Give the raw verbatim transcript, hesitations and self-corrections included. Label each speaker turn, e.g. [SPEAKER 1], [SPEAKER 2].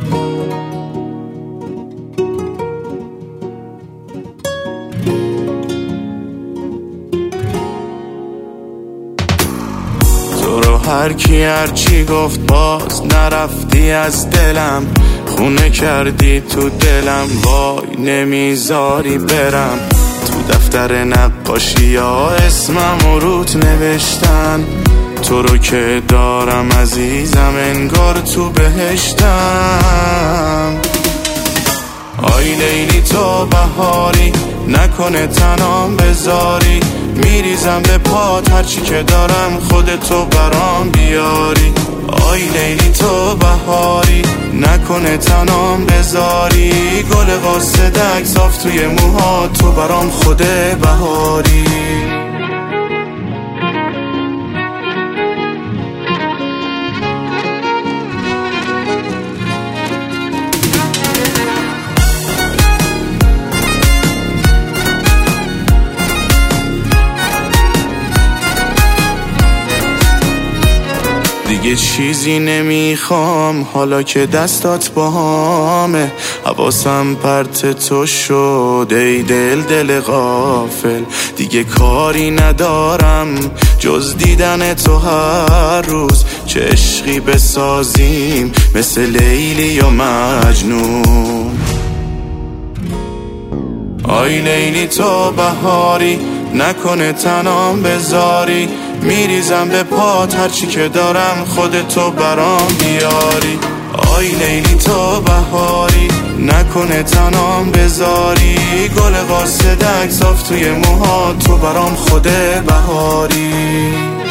[SPEAKER 1] تو رو هر کی هر چی گفت باز نرفتی از دلم، خونه کردی تو دلم، وای نمیذاری برم. تو دفتر نقاشی ها اسمم روت نوشتن، تو رو که دارم عزیزم انگار تو بهشتم. آی لیلی تو بهاری، نکنه تنام بذاری، میریزم به پات هرچی که دارم خودتو برام بیاری. آی لیلی تو بهاری، نکنه تنام بذاری، گل قاصدک صاف توی موها، تو برام خود بهاری. دیگه چیزی نمیخوام حالا که دستات باهامه، حواسم پرت تو شد ای دل دل غافل. دیگه کاری ندارم جز دیدن تو هر روز، چه عشقی بسازیم مثل لیلی یا مجنون. آی لیلی تو بهاری، نکنه تنام بذاری، میریزم به پات هرچی که دارم خودتو برام بیاری. آی لیلی تو بهاری، نکنه تنام بذاری، گل قاصدک صاف توی موها، تو برام خود بهاری.